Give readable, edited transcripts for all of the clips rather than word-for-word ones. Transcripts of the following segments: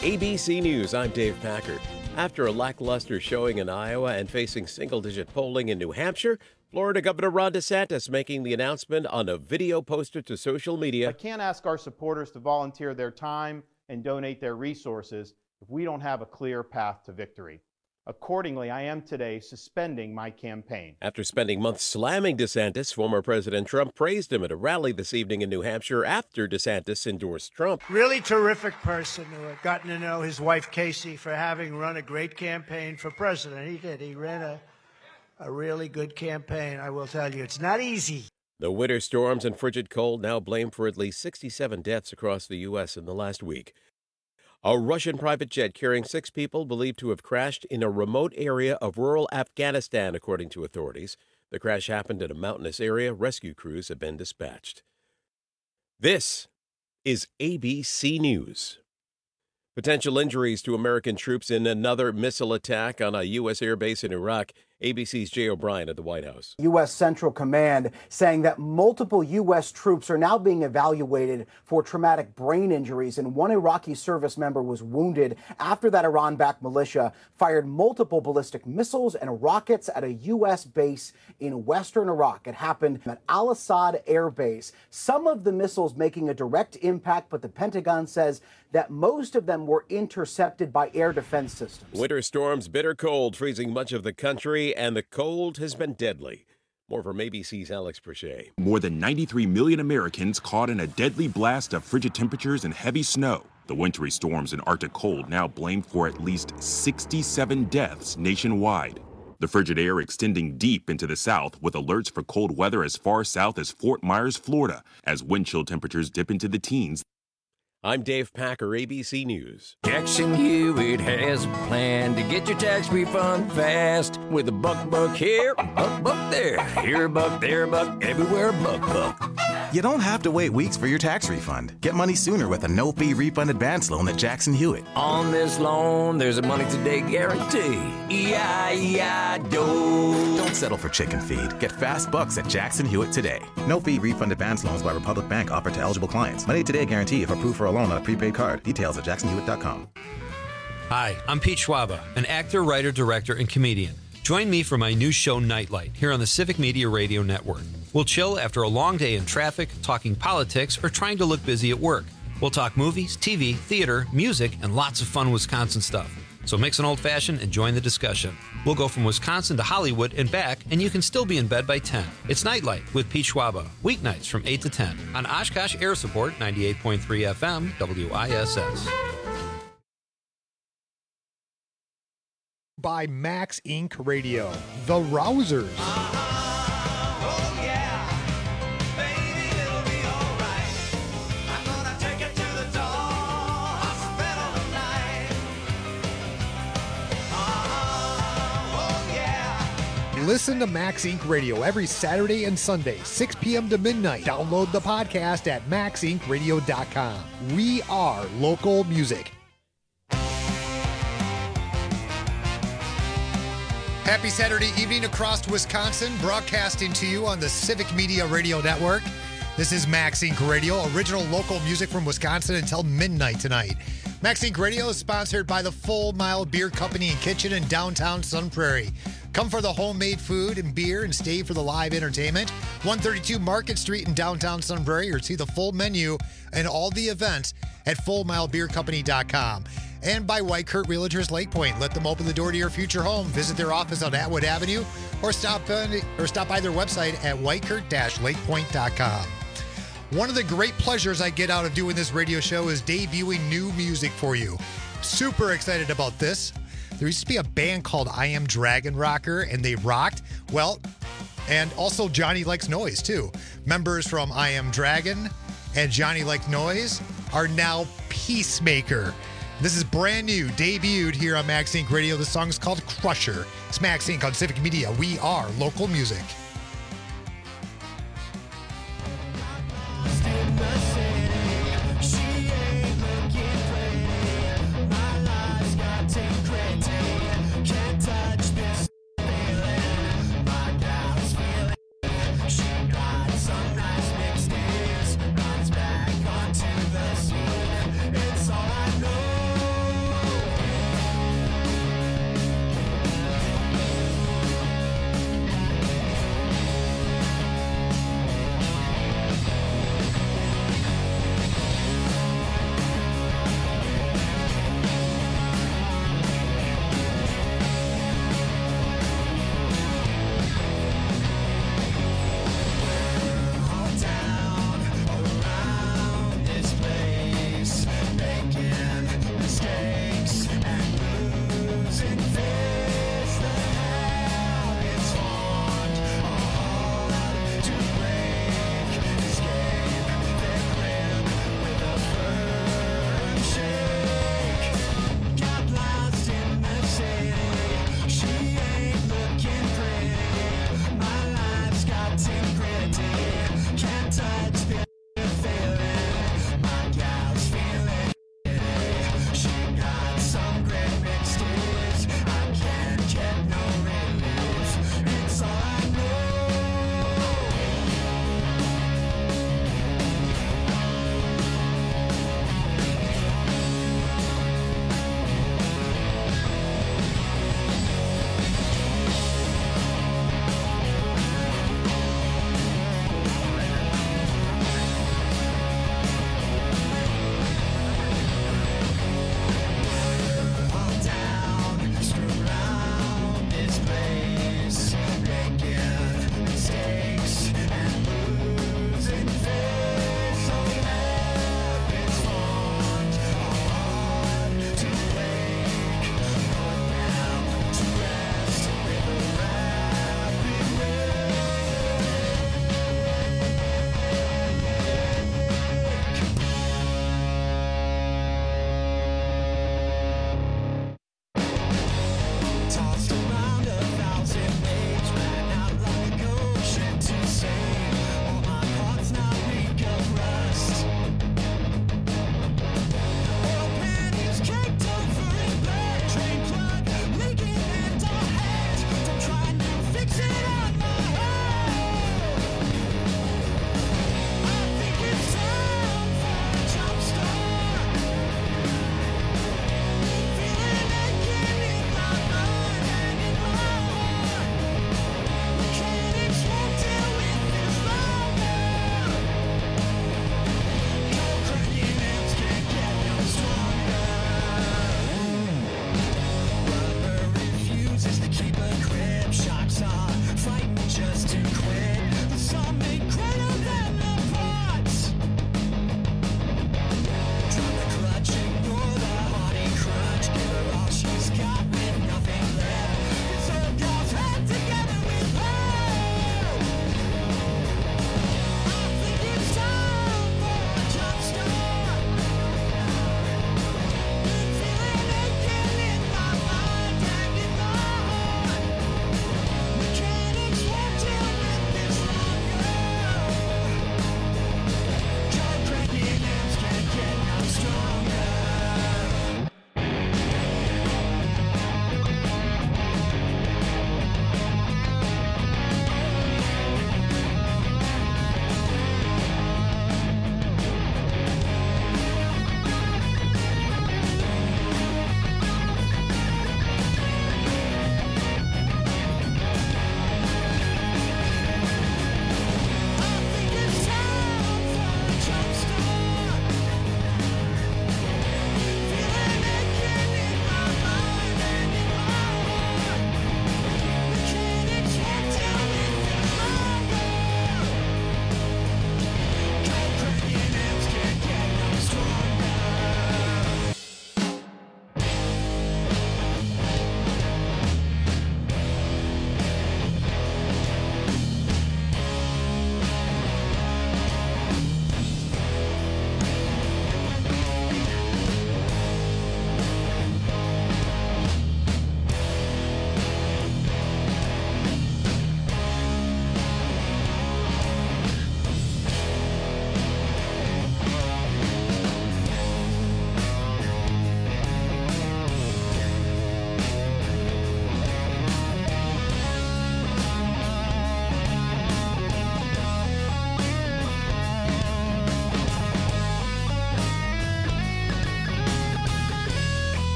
ABC News, I'm Dave Packer. After a lackluster showing in Iowa and facing single-digit polling in New Hampshire, Florida Governor Ron DeSantis making the announcement on a video posted to social media. I can't ask our supporters to volunteer their time and donate their resources if we don't have a clear path to victory. Accordingly, I am today suspending my campaign. After spending months slamming DeSantis, former President Trump praised him at a rally this evening in New Hampshire after DeSantis endorsed Trump. Really terrific person who I've gotten to know his wife, Casey, for having run a great campaign for president. He did. He ran a really good campaign, I will tell you. It's not easy. The winter storms and frigid cold now blamed for at least 67 deaths across the U.S. in the last week. A Russian private jet carrying 6 people believed to have crashed in a remote area of rural Afghanistan, according to authorities. The crash happened in a mountainous area. Rescue crews have been dispatched. This is ABC News. Potential injuries to American troops in another missile attack on a U.S. airbase in Iraq. ABC's Jay O'Brien at the White House. U.S. Central Command saying that multiple U.S. troops are now being evaluated for traumatic brain injuries, and one Iraqi service member was wounded after that Iran-backed militia fired multiple ballistic missiles and rockets at a U.S. base in western Iraq. It happened at Al-Assad Air Base. Some of the missiles making a direct impact, but the Pentagon says that most of them were intercepted by air defense systems. Winter storms, bitter cold, freezing much of the country, and the cold has been deadly. More from ABC's Alex Perchet. More than 93 million Americans caught in a deadly blast of frigid temperatures and heavy snow. The wintry storms and Arctic cold now blamed for at least 67 deaths nationwide. The frigid air extending deep into the south with alerts for cold weather as far south as Fort Myers, Florida, as wind chill temperatures dip into the teens. I'm Dave Packer, ABC News. Jackson Hewitt has a plan to get your tax refund fast with a buck here, buck there. Here a buck, there a buck, everywhere a buck. You don't have to wait weeks for your tax refund. Get money sooner with a no-fee refund advance loan at Jackson Hewitt. On this loan, there's a money today guarantee. E-I-E-I-DO. Don't settle for chicken feed. Get fast bucks at Jackson Hewitt today. No-fee refund advance loans by Republic Bank offered to eligible clients. Money today guarantee if approved for a loan on a prepaid card. Details at jacksonhewitt.com. Hi, I'm Pete Schwaba, an actor, writer, director, and comedian. Join me for my new show, Nightlight, here on the Civic Media Radio Network. We'll chill after a long day in traffic, talking politics, or trying to look busy at work. We'll talk movies, TV, theater, music, and lots of fun Wisconsin stuff. So mix an old-fashioned and join the discussion. We'll go from Wisconsin to Hollywood and back, and you can still be in bed by 10. It's Nightlight with Pete Schwaba, weeknights from 8 to 10 on Oshkosh Air Support 98.3 FM WISS. By Max Inc. Radio, The Rousers. Listen to Max Inc. Radio every Saturday and Sunday, 6 p.m. to midnight. Download the podcast at maxincradio.com. We are local music. Happy Saturday evening across Wisconsin, broadcasting to you on the Civic Media Radio Network. This is Max Inc. Radio, original local music from Wisconsin until midnight tonight. Max Inc. Radio is sponsored by the Full Mile Beer Company and Kitchen in downtown Sun Prairie. Come for the homemade food and beer and stay for the live entertainment. 132 Market Street in downtown Sun Prairie, or see the full menu and all the events at fullmilebeercompany.com. And by White Kurt Realtors Lake Point. Let them open the door to your future home. Visit their office on Atwood Avenue or stop by their website at whitekurt-lakepoint.com. One of the great pleasures I get out of doing this radio show is debuting new music for you. Super excited about this. There used to be a band called I Am Dragon Rocker, and they rocked. Well, and also Johnny Likes Noise, too. Members from I Am Dragon and Johnny Likes Noise are now Peacemaker. This is brand new, debuted here on Max Inc. Radio. The song is called Crusher. It's Max Inc. on Civic Media. We are local music.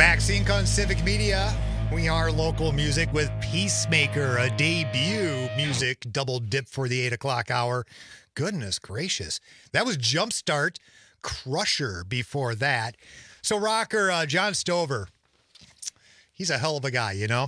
Max Inc. on Civic Media. We are local music with Peacemaker, a debut music double dip for the 8 o'clock hour. Goodness gracious. That was Jumpstart, Crusher before that. So rocker John Stover, he's a hell of a guy, you know.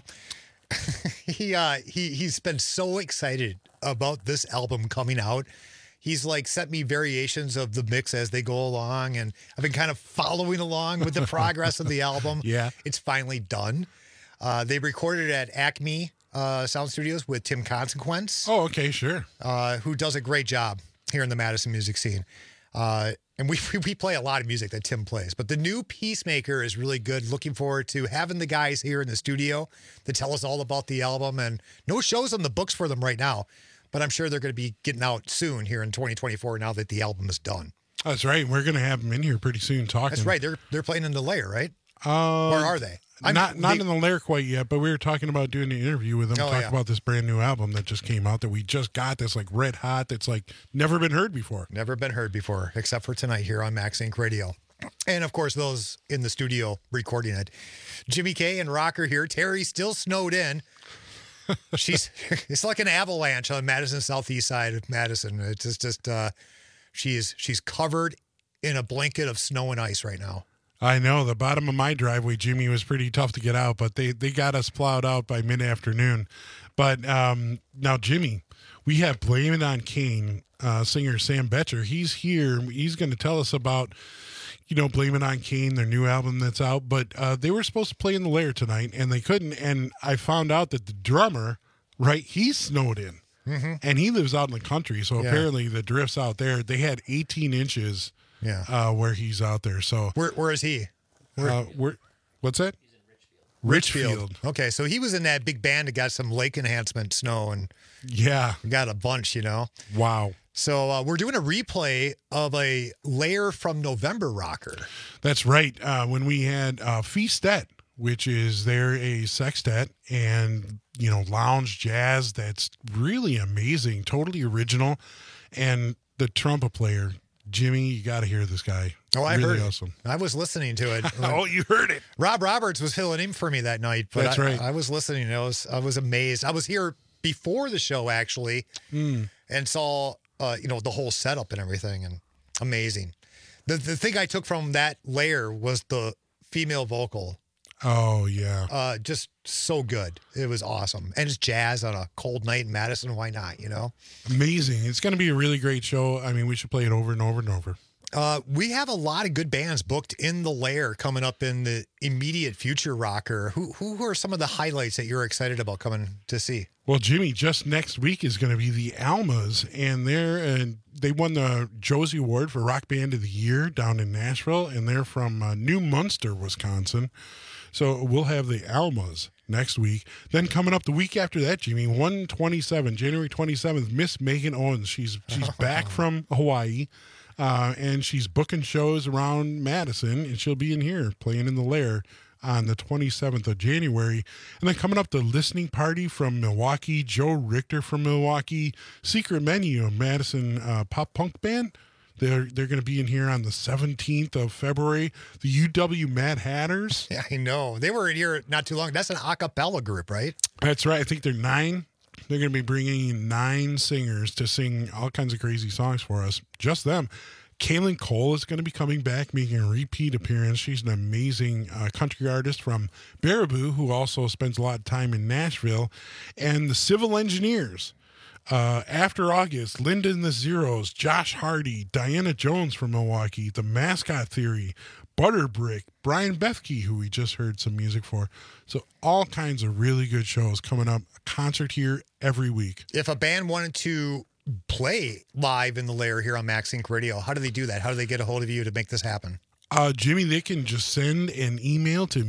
He's been so excited about this album coming out. He's like sent me variations of the mix as they go along, and I've been kind of following along with the progress of the album. Yeah. It's finally done. They recorded at Acme Sound Studios with Tim Consequence. Oh, okay, sure. Who does a great job here in the Madison music scene. And we play a lot of music that Tim plays. But the new Peacemaker is really good. Looking forward to having the guys here in the studio to tell us all about the album. And no shows on the books for them right now. But I'm sure they're going to be getting out soon here in 2024 now that the album is done. That's right. We're going to have them in here pretty soon talking. That's right. They're playing in the Lair, right? Or are they? Not in the Lair quite yet, but we were talking about doing an interview with them, talking about this brand new album that just came out that we just got, that's like red hot, that's like never been heard before. Never been heard before, except for tonight here on Max Inc. Radio. And, of course, those in the studio recording it. Jimmy K and Rocker here. Terry still snowed in. It's like an avalanche on Madison southeast side of Madison. It's just she's covered in a blanket of snow and ice right now. I know. The bottom of my driveway, Jimmy, was pretty tough to get out, but they got us plowed out by mid-afternoon. But now, Jimmy, we have Blame It on Kane singer Sam Betcher. He's here. He's going to tell us about, Blame It on Kane, their new album that's out. But they were supposed to play in the Lair tonight, and they couldn't. And I found out that the drummer, right, he's snowed in. Mm-hmm. And he lives out in the country, so apparently the drifts out there, they had 18 inches where he's out there. So where is he? What's that? He's in Richfield. Okay, so he was in that big band that got some lake enhancement snow and got a bunch, Wow. So we're doing a replay of a Lair from November rocker. That's right. When we had Feastet, which is they're a sextet and, lounge jazz that's really amazing, totally original. And the trumpet player, Jimmy, you got to hear this guy. Oh, I really heard it. Awesome. I was listening to it. Oh, you heard it. Rob Roberts was filling in for me that night. But That's right. I was listening. I was amazed. I was here before the show, actually, and saw, the whole setup and everything, and amazing. The thing I took from that Lair was the female vocal. Oh, yeah. Just so good. It was awesome. And it's jazz on a cold night in Madison. Why not, Amazing. It's going to be a really great show. I mean, we should play it over and over and over. We have a lot of good bands booked in the Lair coming up in the immediate future, Rocker. Who are some of the highlights that you're excited about coming to see? Well, Jimmy, just next week is going to be the Almas, and they won the Josie Award for Rock Band of the Year down in Nashville, and they're from New Munster, Wisconsin. So we'll have the Almas next week. Then coming up the week after that, Jimmy, January 27th, Miss Megan Owens. She's back from Hawaii, and she's booking shows around Madison, and she'll be in here playing in the Lair on the 27th of January. And then coming up, the Listening Party from Milwaukee, Joe Richter from Milwaukee, Secret Menu, a Madison pop punk band. They're going to be in here on the 17th of February. The UW Mad Hatters. Yeah, I know. They were in here not too long. That's an a cappella group, right? That's right. I think they're 9. They're going to be bringing in 9 singers to sing all kinds of crazy songs for us. Just them. Kaylin Cole is going to be coming back, making a repeat appearance. She's an amazing country artist from Baraboo, who also spends a lot of time in Nashville. And the Civil Engineers. After August, Linda and the Zeros, Josh Hardy, Diana Jones from Milwaukee, The Mascot Theory, Butterbrick, Brian Bethke, who we just heard some music for. So all kinds of really good shows coming up. A concert here every week. If a band wanted to play live in the Lair here on Max Inc. Radio, how do they do that? How do they get a hold of you to make this happen? Jimmy, they can just send an email to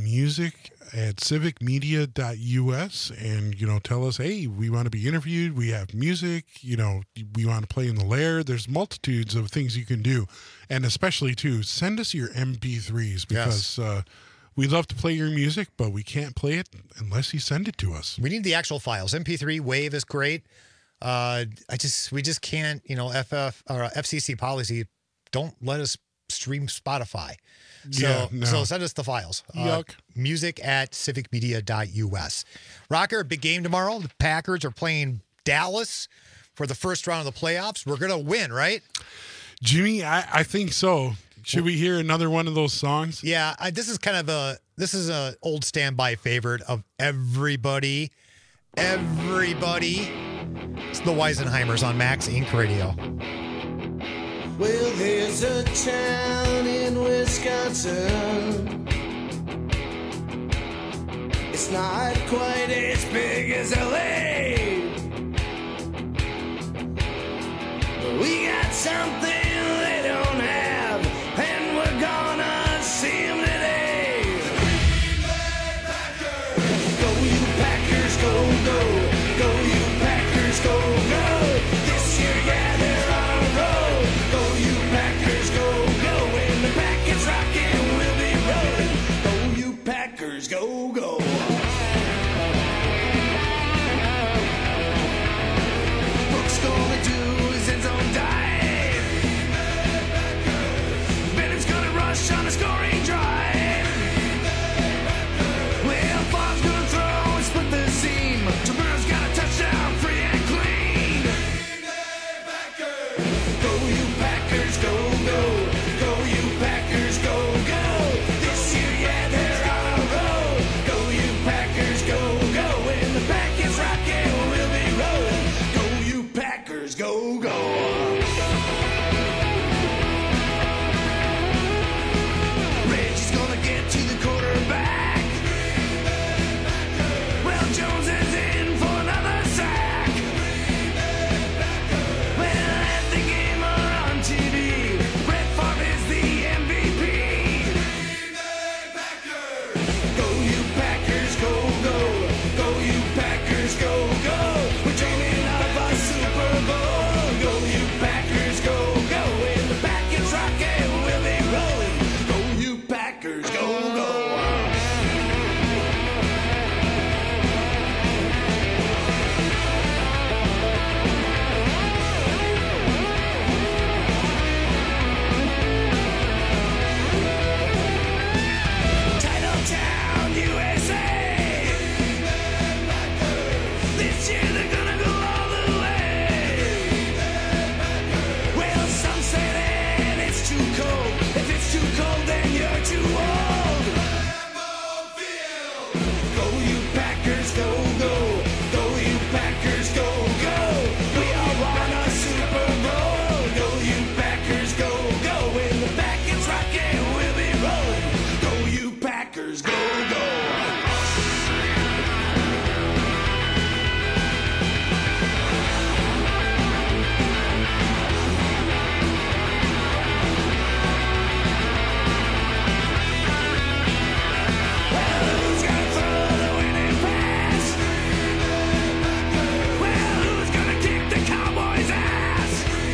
music@civicmedia.us and, tell us, hey, we want to be interviewed. We have music, we want to play in the Lair. There's multitudes of things you can do. And especially, too, send us your MP3s because we love to play your music, but we can't play it unless you send it to us. We need the actual files. MP3, WAV is great. We just can't, FCC policy don't let us stream Spotify. Yeah, no. So send us the files. Yuck. music@civicmedia.us. Rocker, big game tomorrow. The Packers are playing Dallas for the first round of the playoffs. We're going to win, right? Jimmy, I think so. Should we hear another one of those songs? Yeah, this is an old standby favorite of everybody. Everybody. It's the Weisenheimers on Max Inc. Radio. Well, there's a town in Wisconsin. It's not quite as big as LA. But we got something they don't have, and we're gonna see them today. Green Bay Packers. Go you Packers, go, go. Go you Packers, go, go. This year, yeah, they're on a roll. Go you Packers, go, go. When the pack is rocking, we'll be rolling. Go you Packers, go, go. Brooks gonna do his end zone dive. Bennett's gonna rush on a scoring drive. Well, Favre's gonna throw and split the seam. Tabur's got a touchdown, free and clean. Go you Packers, go, go. Go you Packers, go, go. This year, yeah, they're on a roll. Go you Packers, go, go. When the pack is rocking, we'll be rolling. Go you Packers, go, go. Reggie's gonna get to the quarterback. Well, Jones is in for another sack. Well, at the game or on TV, Brett Favre is the MVP. Go you Packers, go, go. Go you Packers, go, go. We're dreaming of a Super Bowl. Go you Packers, go, go. When the pack is rocking, we'll be rolling. Go you Packers, go, go. Titletown, USA. This year they're gonna go all the way. Well, some say that it's too cold. If it's too cold, then you're too old. Go you Packers, go, go. Go you Packers, go, go. We all want a Super Bowl. Go you Packers, go, go. When the pack is rocking, we'll be rolling. Go you Packers, go, go. Well, who's gonna throw the winning pass? Well, who's gonna kick the Cowboys' ass?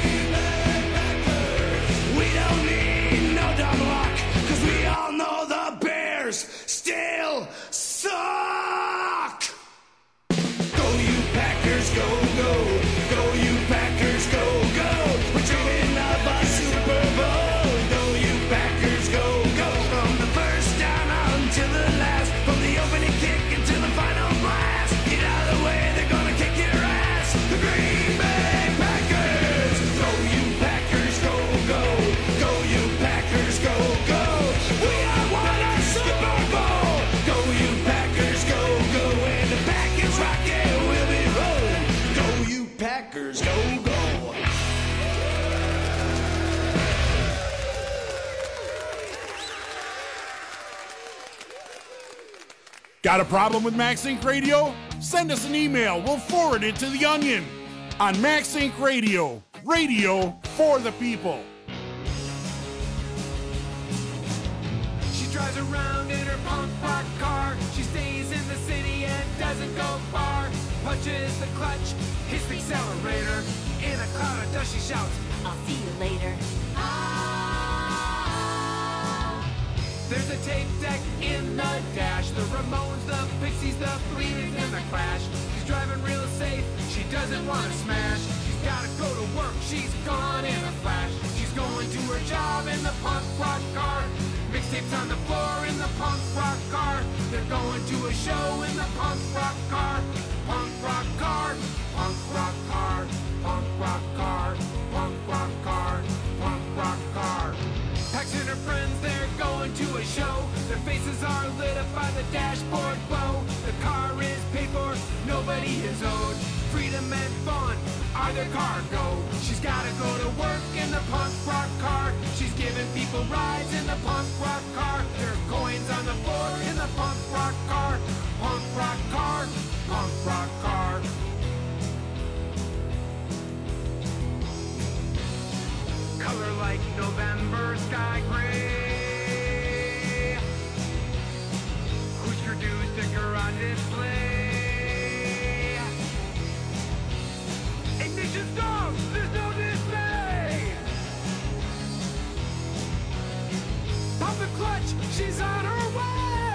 We don't need no dumb luck, 'cause we all know the Bears still suck. Go you Packers, go, go. Go you Packers, go, go. We're dreaming of a Super Bowl. Go you Packers, go, go. From the first down until the last, from the opening kick until the final blast. Get out of the way, they're gonna kick your ass. The Green Bay Packers. Go you Packers, go, go. Go you Packers, go, go. We are one a Super Bowl. Go you Packers, go, go. When the pack is rocking, we'll be rolling. Go you Packers, go, go. Got a problem with Max Inc. Radio? Send us an email. We'll forward it to The Onion. On Max Inc. Radio. Radio for the people. She drives around in her punk rock car. She stays in the city and doesn't go far. Punches the clutch, hits the accelerator. In a cloud of dust she shouts, I'll see you later. There's a tape deck in the dash. The Ramones, the Pixies, the Bleeding, and the Clash. She's driving real safe, she doesn't want to smash. She's gotta go to work, she's gone in a flash. She's going to her job in the punk rock car. Mixtapes on the floor in the punk rock car. They're going to a show in the punk rock car. Punk rock car, punk rock car, punk rock car, punk rock car, punk rock car. Pax and her friends, they're going to a show. Their faces are lit up by the dashboard glow. The car is paid for, nobody is owed. Freedom and fun are their cargo. She's gotta go to work in the punk rock car. She's giving people rides in the punk rock car. There are coins on the floor in the punk rock car. Punk rock car, punk rock car. Color like November sky gray. Who's your dude sticker on display? Ignition stop, there's no display. Pop the clutch, she's on her way.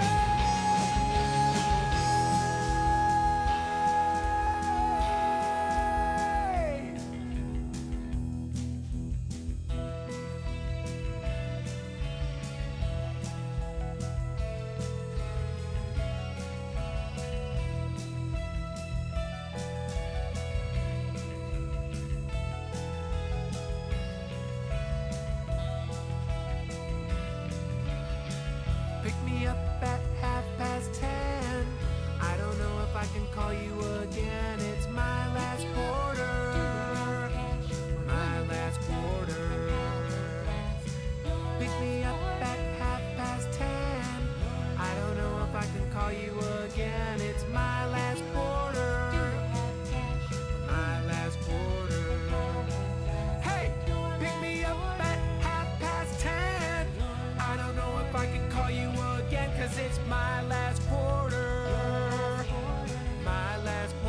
Pick me up at 10:30. I don't know if I can call you again. It's my last quarter. My last quarter. Pick me up at 10:30. I don't know if I can call you again. It's my last quarter. My last quarter. Hey, pick me up at 10:30. I don't know if I can call you again, 'cause it's my last quarter. My last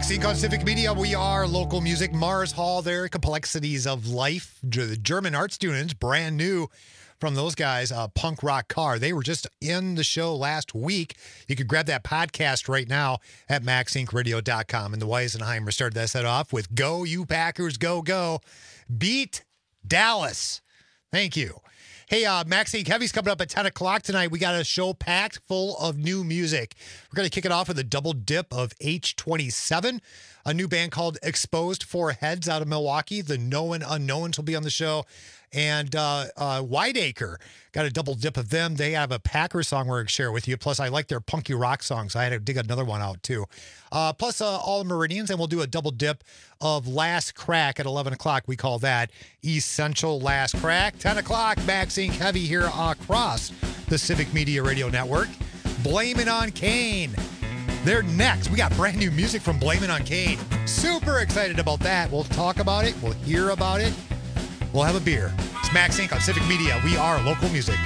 Inc. on Civic Media. We are local music. Mars Hall there, Complexities of Life. The German art students, brand new from those guys, Punk Rock Car. They were just in the show last week. You could grab that podcast right now at maxincradio.com. And the Weisenheimer started that set off with Go You Packers, Go Go. Beat Dallas. Thank you. Hey, Max Inc. Heavy's coming up at 10 o'clock tonight. We got a show packed full of new music. We're going to kick it off with a double dip of H27, a new band called Exposed Four Heads out of Milwaukee. The Known Unknowns will be on the show. And Whiteacre, got a double dip of them. They have a Packer song we're going to share with you. Plus, I like their punky rock songs. So I had to dig another one out, too. Plus, All Meridians, and we'll do a double dip of Last Crack at 11 o'clock. We call that Essential Last Crack. 10 o'clock, Max Inc. Heavy here across the Civic Media Radio Network. Blame It on Kane. They're next. We got brand new music from Blame It on Kane. Super excited about that. We'll talk about it. We'll hear about it. We'll have a beer. It's Max Inc. on Civic Media. We are local music.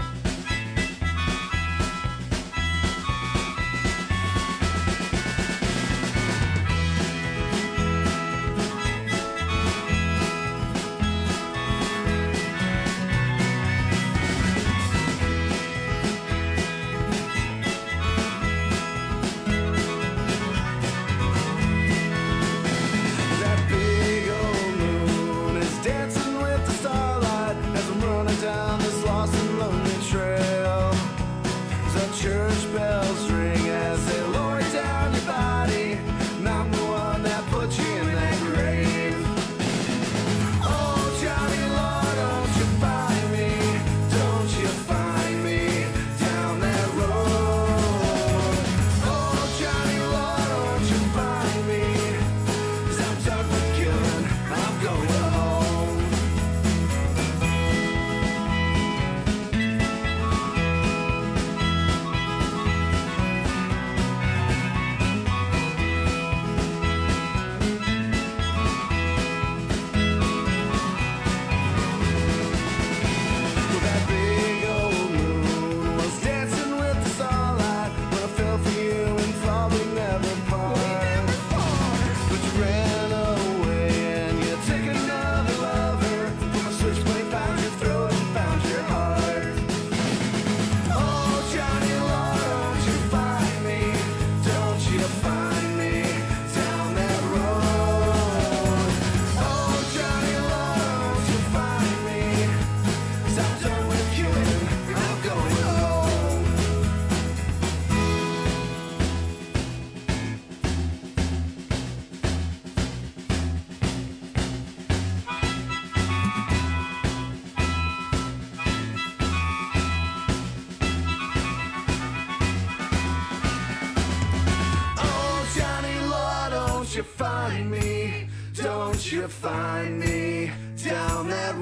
Find me down that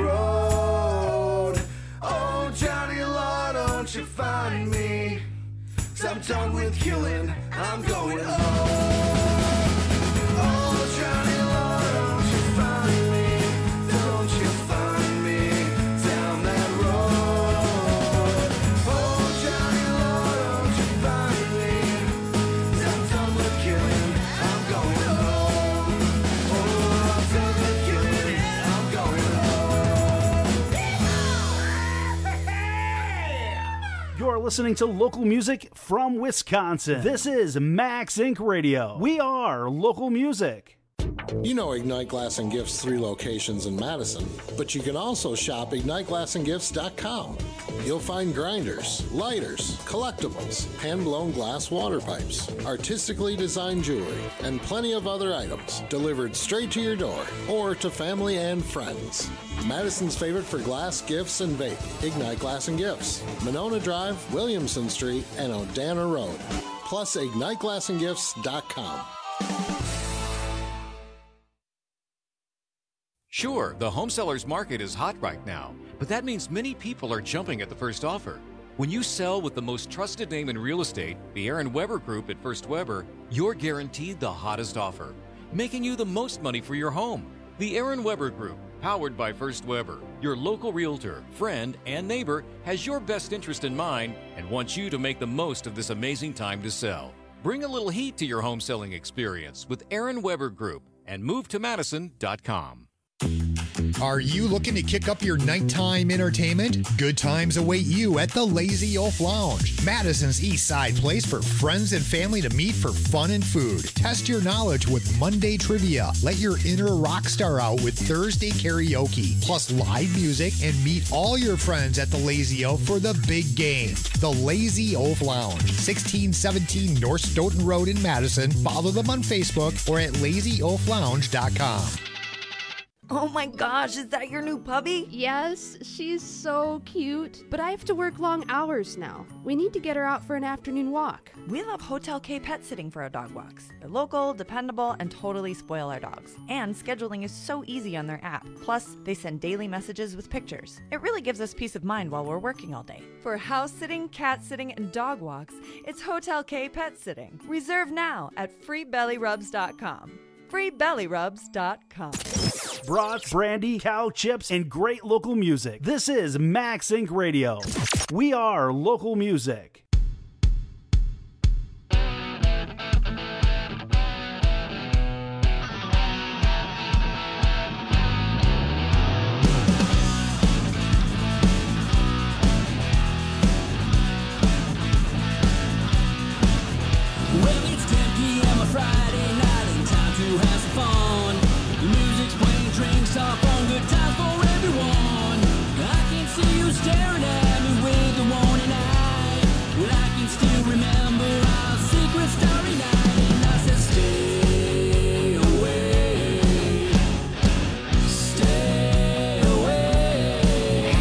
road. Oh, Johnny Law, don't you find me? 'Cause I'm done with killing, I'm going home. Oh, Johnny Law, don't you find me? Don't you find me down that road? Oh, Johnny Law, don't you find me? 'Cause I'm done with killing, I'm going home. Oh, I'm done with killing, I'm going home. You're listening to local music from Wisconsin. This is Max Inc. Radio. We are local music. You know Ignite Glass and Gifts' 3 locations in Madison, but you can also shop IgniteGlassandGifts.com. You'll find grinders, lighters, collectibles, hand-blown glass water pipes, artistically designed jewelry, and plenty of other items delivered straight to your door or to family and friends. Madison's favorite for glass, gifts, and vape, Ignite Glass and Gifts, Monona Drive, Williamson Street, and Odana Road. Plus, IgniteGlassandGifts.com. Sure, the home sellers market is hot right now, but that means many people are jumping at the first offer. When you sell with the most trusted name in real estate, the Aaron Weber Group at First Weber, you're guaranteed the hottest offer, making you the most money for your home. The Aaron Weber Group, powered by First Weber, your local realtor, friend, and neighbor, has your best interest in mind and wants you to make the most of this amazing time to sell. Bring a little heat to your home selling experience with Aaron Weber Group and MoveToMadison.com. Are you looking to kick up your nighttime entertainment? Good times await you at the Lazy Oaf Lounge, Madison's East Side place for friends and family to meet for fun and food. Test your knowledge with Monday trivia. Let your inner rock star out with Thursday karaoke, plus live music, and meet all your friends at the Lazy Oaf for the big game. The Lazy Oaf Lounge, 1617 North Stoughton Road in Madison. Follow them on Facebook or at lazyoaflounge.com. Oh my gosh, is that your new puppy? Yes, she's so cute. But I have to work long hours now. We need to get her out for an afternoon walk. We love Hotel K Pet Sitting for our dog walks. They're local, dependable, and totally spoil our dogs. And scheduling is so easy on their app. Plus, they send daily messages with pictures. It really gives us peace of mind while we're working all day. For house sitting, cat sitting, and dog walks, it's Hotel K Pet Sitting. Reserve now at freebellyrubs.com. freebellyrubs.com. Brats, brandy, cow chips, and great local music. This is Max Inc. Radio. We are local music. Well, it's 10 p.m. on Friday night and time to have some fun. The music's playing, drinks are fun, good times for everyone. I can see you staring at me with the warning eye. Well, I can still remember our secret starry night, and I said, stay away, stay away,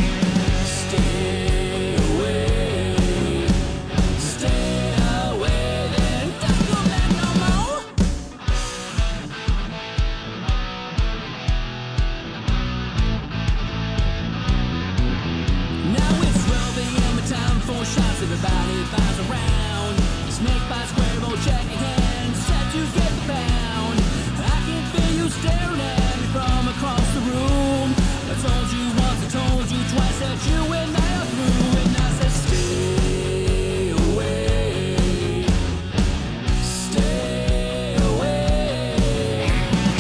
stay away, stay away, then don't come back no more. Now it's 12 a.m. and time for shots. Everybody buys around. Snake by square, bowl check in hand, set to get the pound. I can feel you staring at me from across the room. I told you once, I told you twice that you and I are through. And I said, stay away, stay away,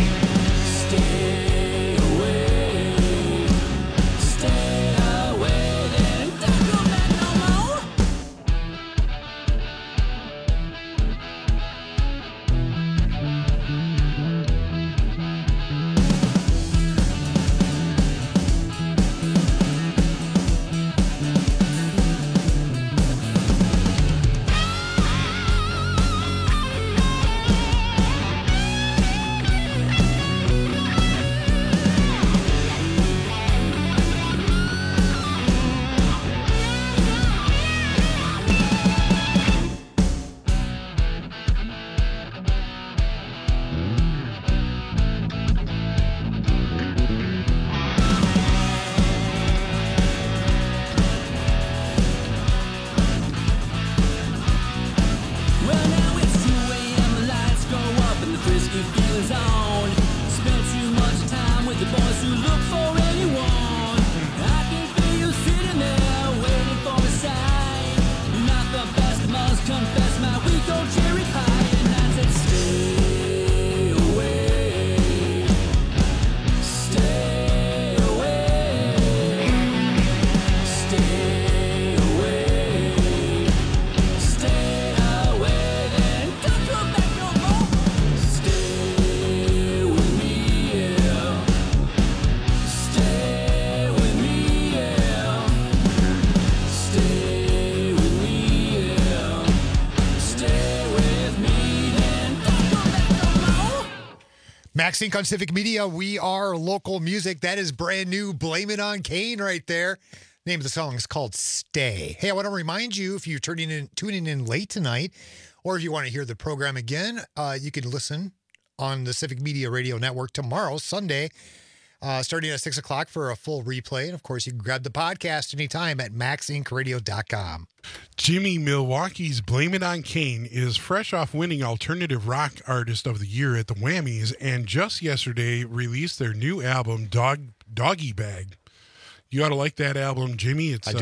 stay away, stay away, then don't come back no more. Well, now it's 2 a.m., the lights go up and the frisky feeling's on. Spent too much time with the boys who look for anyone. I can feel you sitting there waiting for a sign. You're not the best, I must confess, my weak old cherry pie. And I said, stay away, stay away, stay away, stay away, then don't come back no more. Stay with me, yeah. Stay with me, yeah. Stay with me, yeah. Stay with me, then don't come back no more. Max Inc. on Civic Media. We are local music. That is brand new. Blame It on Kane right there. Name of the song is called Stay. Hey, I want to remind you, if you're tuning in late tonight, or if you want to hear the program again, you can listen on the Civic Media Radio Network tomorrow, Sunday, starting at 6 o'clock for a full replay. And of course, you can grab the podcast anytime at maxincradio.com. Jimmy, Milwaukee's Blame It on Kane is fresh off winning Alternative Rock Artist of the Year at the Whammies, and just yesterday released their new album, Doggy Bag. You ought to like that album, Jimmy. It's I do.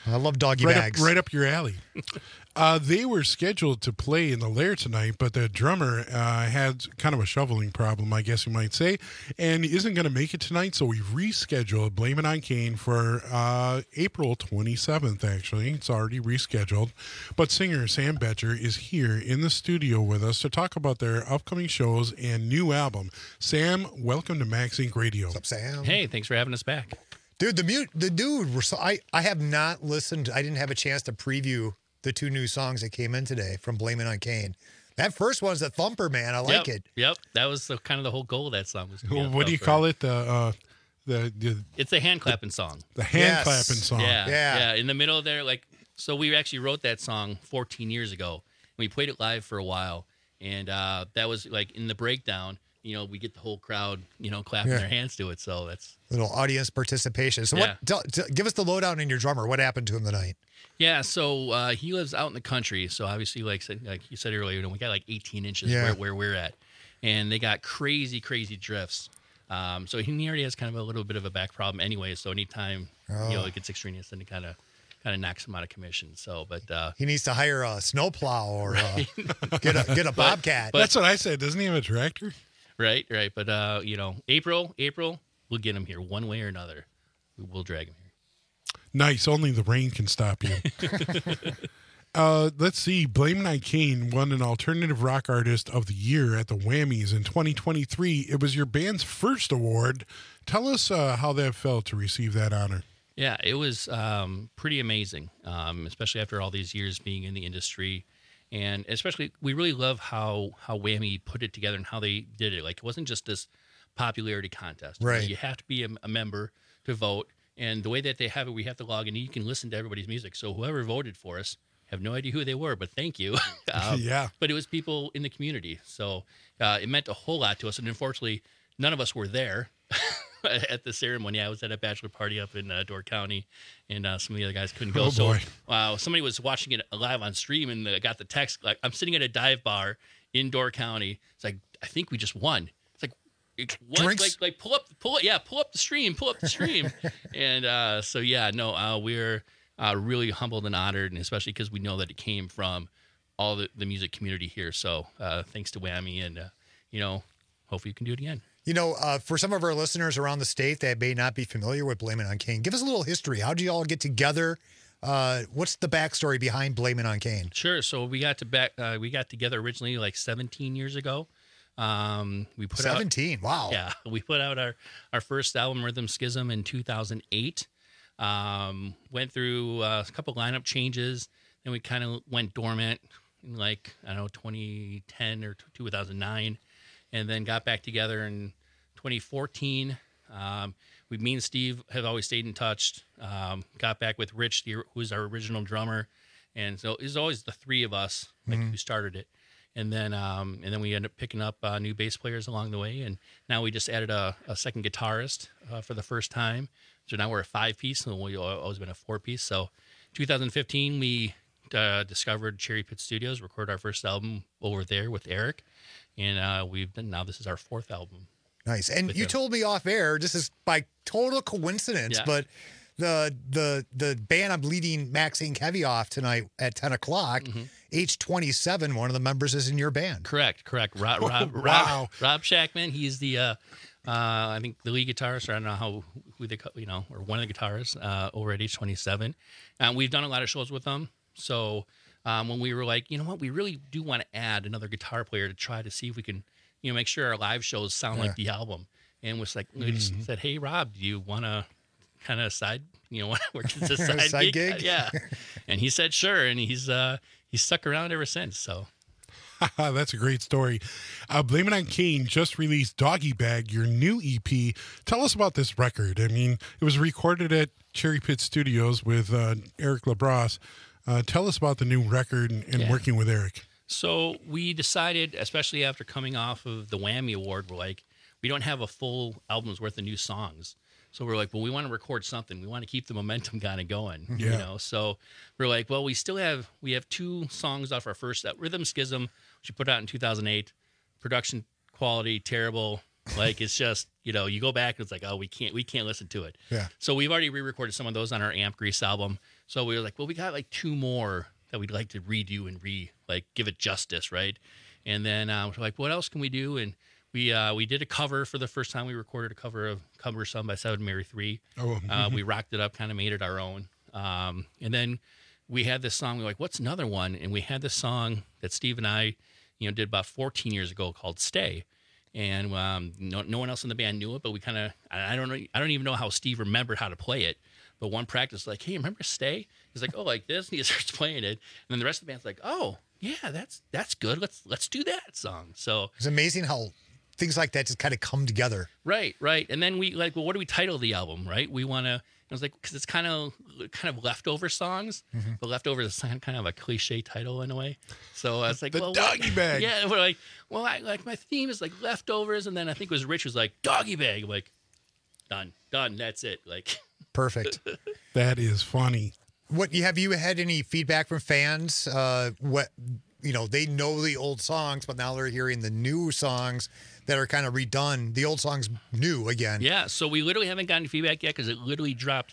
I love doggy bags. Right up your alley. They were scheduled to play in the Lair tonight, but the drummer had kind of a shoveling problem, I guess you might say, and isn't going to make it tonight, so we've rescheduled Blame It on Kane for April 27th, actually. It's already rescheduled. But singer Sam Betcher is here in the studio with us to talk about their upcoming shows and new album. Sam, welcome to Max Inc. Radio. What's up, Sam? Hey, thanks for having us back. Dude, the dude, I have not listened. I didn't have a chance to preview the 2 new songs that came in today from Blame It on Kane. That first one's a thumper, man. I like it. Yep, that was kind of the whole goal of that song. Was what do you call it? It's a hand clapping song. The hand clapping song. Yeah. In the middle there, so we actually wrote that song 14 years ago. We played it live for a while, and that was in the breakdown. We get the whole crowd, clapping their hands to it. So that's little audience participation. So give us the lowdown on your drummer. What happened to him tonight? Yeah, so he lives out in the country. So obviously, like you said earlier, we got 18 inches where we're at, and they got crazy drifts. So he already has kind of a little bit of a back problem anyway. So anytime it gets extraneous, then it kind of knocks him out of commission. So, but he needs to hire a snowplow or get a bobcat. But that's what I said. Doesn't he have a tractor? Right. But April, we'll get him here one way or another. We'll drag him here. Nice. Only the rain can stop you. Let's see. Blame It on Kane won an Alternative Rock Artist of the Year at the Whammies in 2023. It was your band's first award. Tell us how that felt to receive that honor. Yeah, it was pretty amazing, especially after all these years being in the industry. And especially, we really love how Whammy put it together and how they did it. It wasn't just this popularity contest. Right. You have to be a member to vote. And the way that they have it, we have to log in. You can listen to everybody's music. So whoever voted for us, have no idea who they were, but thank you. Yeah. But it was people in the community. So it meant a whole lot to us. And unfortunately, none of us were there at the ceremony. I was at a bachelor party up in Door County, and some of the other guys couldn't go. Oh, boy. So somebody was watching it live on stream, and got the text, I'm sitting at a dive bar in Door County. It's I think we just won. It's what? Pull up the stream. And we're really humbled and honored, and especially because we know that it came from all the music community here. So thanks to Whammy, and hopefully you can do it again. For some of our listeners around the state that may not be familiar with Blame It on Kane, give us a little history. How did you all get together? What's the backstory behind Blame It on Kane? Sure. So we got together originally 17 years ago. We put 17. Wow. Yeah, we put out our first album, Rhythm Schism, in 2008. Went through a couple lineup changes, then we kind of went dormant in 2010 or 2009, and then got back together in 2014. Me and Steve have always stayed in touch. Got back with Rich, who's our original drummer, and so it was always the three of us who started it. And then we ended up picking up new bass players along the way, and now we just added a second guitarist for the first time. So now we're a 5-piece, and we've always been a 4-piece. So 2015, we discovered Cherry Pit Studios, recorded our first album over there with Eric, and now this is our 4th album. Nice. And you told me off air, this is by total coincidence, but the band I'm leading Max Inc. Heavy off tonight at 10 o'clock, H27, one of the members is in your band. Correct. Rob Shackman, he's the I think the lead guitarist, or I don't know who they call, or one of the guitarists over at H27. We've done a lot of shows with them. So when we were like, we really do want to add another guitar player to try to see if we can, make sure our live shows sound like the album. And we just said, hey, Rob, do you want to kind of work as a side gig? Yeah. And he said, sure. And he's stuck around ever since. So. That's a great story. Blame It on Kane just released Doggy Bag, your new EP. Tell us about this record. I mean, it was recorded at Cherry Pit Studios with Eric LaBrosse. Tell us about the new record and working with Eric. So we decided, especially after coming off of the Whammy Award, we don't have a full album's worth of new songs. So we're like, well, we want to record something. We want to keep the momentum kind of going, So we're like, well, we have 2 songs off our first Rhythm Schism, which we put out in 2008. Production quality terrible. It's just you go back and it's like, oh, we can't listen to it. Yeah. So we've already re-recorded some of those on our Amp Grease album. So we were like, well, we got like 2 more that we'd like to redo and give it justice, right? And then we're like, what else can we do? And we did a cover for the first time. We recorded a cover song by Seven Mary 3. Oh. We rocked it up, kind of made it our own. And then we had this song. We were like, what's another one? And we had this song that Steve and I, did about 14 years ago called "Stay." And no one else in the band knew it, but we kind of, I don't even know how Steve remembered how to play it. But one practice, like, hey, remember "Stay"? He's like, oh, like this. And he starts playing it. And then the rest of the band's like, oh, yeah, that's good. Let's do that song. So it's amazing how things like that just kind of come together. Right. And then we like, well, what do we title the album? Right? We want to. I was like, because it's kind of leftover songs, but leftover is kind of a cliche title in a way. So I was like, well, doggy bag. Yeah, we're like, well, my theme is like leftovers, and then I think it was Rich was like doggy bag. I'm like, done, that's it. Like, perfect. That is funny. Have you had any feedback from fans? They know the old songs, but now they're hearing the new songs that are kind of redone. The old songs new again. Yeah, so we literally haven't gotten feedback yet because it literally dropped